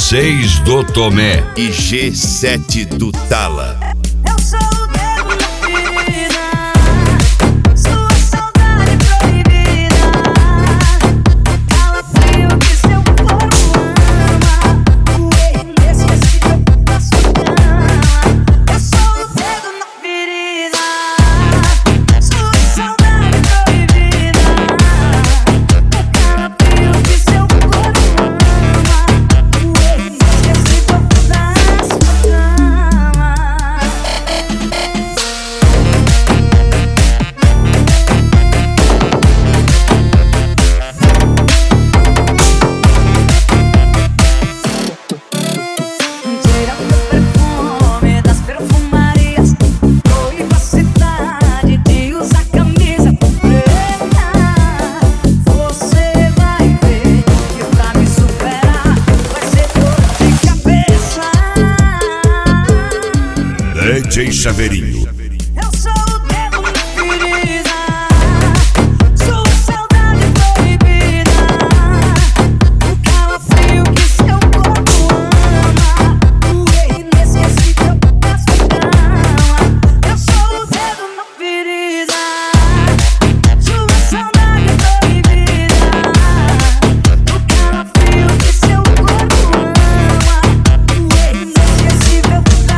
G6 do Tomé e G7 do Tala. Eu sou o dedo da ferida, sua saudade proibida, calafrio que seu corpo ama, o inesquecível da sua cama. Eu sou o dedo na ferida, sua saudade proibida, calafrio que seu corpo ama, o inesquecível da sua cama. Tira o perfume das perfumarias, proíba a cidade de usar camisa preta. Você vai ver que pra me superar vai ser dor de cabeça. DJ Chaveirinho. Eu sou o dedo na ferida, sua saudade proibida, o calafrio que seu corpo ama, o inesquecível da sua cama. Eu sou o dedo na ferida, sua saudade proibida, o calafrio que seu corpo ama, o inesquecível da